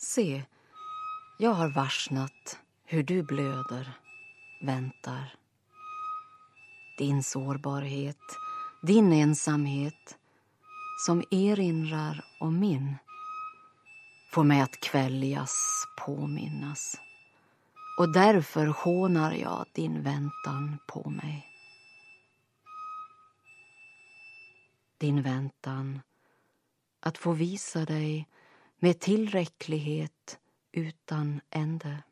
Se, jag har varsnat hur du blöder, väntar. Din sårbarhet, din ensamhet som erinrar om min får mig att kväljas, påminnas. Och därför hånar jag din väntan på mig. Din väntan att få visa dig med tillräcklighet utan ände.